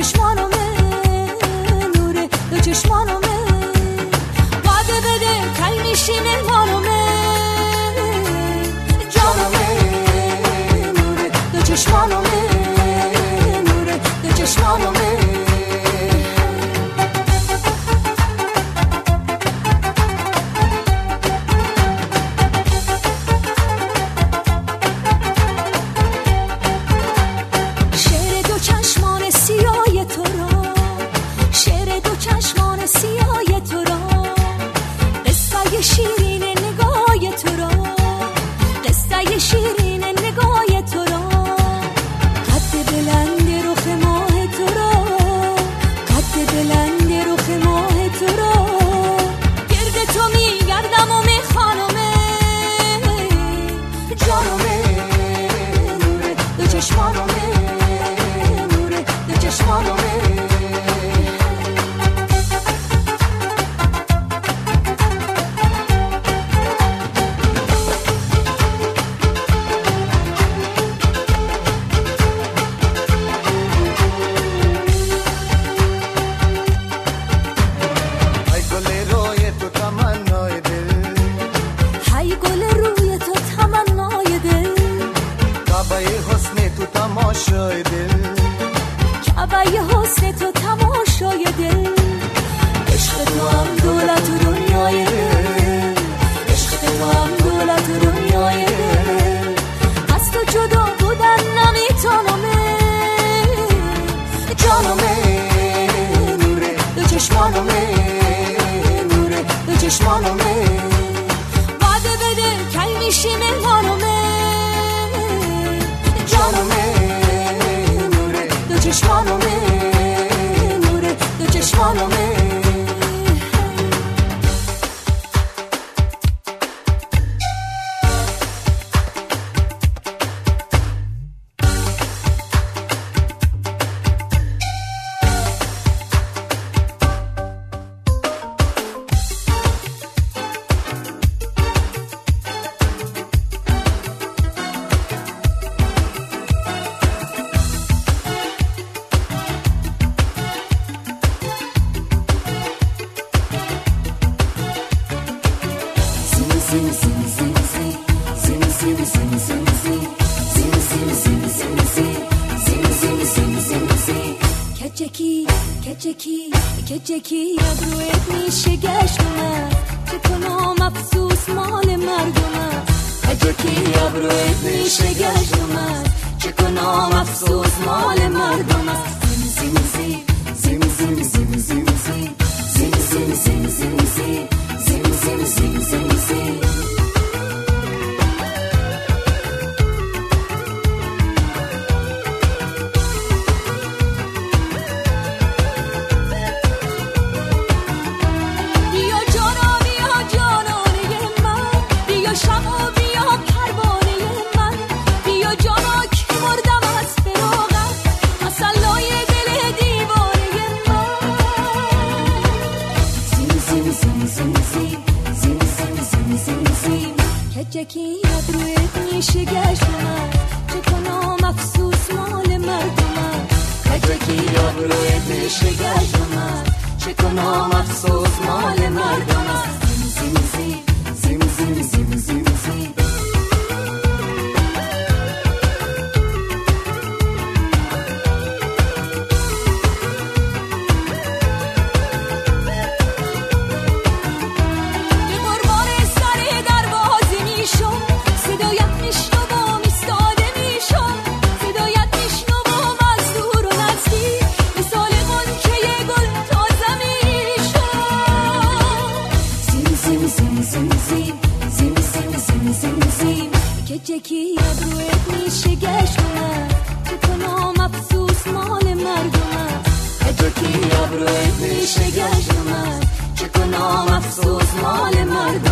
چشمانمه نوره دو چشمانمه وعده بده کی میشی مهمانمه جانمه نوره دو چشمانمه نوره دو چشمانمه شیرین نگاه تو را قصه شیرین نگاه تو را قد بلند رخ ماه تو را قد بلند رخ ماه تو را گرد تو میگردم و میخوانمه جانمه نوره دو چشمانمه نوره دو چشمانمه تماشای دل کعبه حسن تو تماشای دل عشق تو هم دولت و دنیای دل عشق تو هم دولت و دنیای دل از تو جدا بودن نمیتونمه جانمه نوره دو چشمانمه نوره دو چشمانمه وعده بده کی میشی مهمانمه جانمه چشمانمه نوره دو چشمانمه کچکی ابرویت میشه گشتم چه کنم افسوس مال مردم کچکی ابرویت میشه گشتم چه کنم افسوس مال مردم زیم زیم زیم زیم زیم زیم زیم زیم زیم زیم زیم زیم زیم زیم زیم زیم کچکی ابرویت میشه گشتم چه کنم افسوس مال مردم کچکی ابرویت میشه گشتم چه کنم افسوس مال مردم زیم زیم زیم زیم زیم زیم زیم کچکی ابرویت میشه گشتم چه کنم افسوس مال مردم کچکی ابرویت میشه گشتم چه کنم افسوس مال مردم